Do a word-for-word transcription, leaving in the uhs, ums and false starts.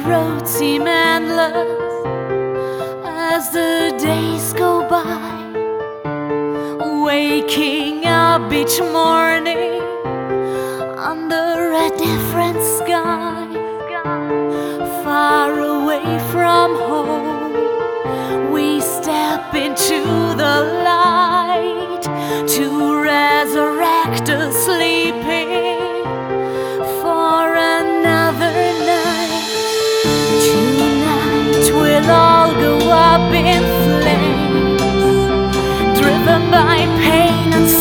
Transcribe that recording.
roads seem endless as the days go by, waking up each morning under a different sky, far away from home. We step into the light to resurrect the sleeping for another night. Tonight we'll all go up in flames, driven by pain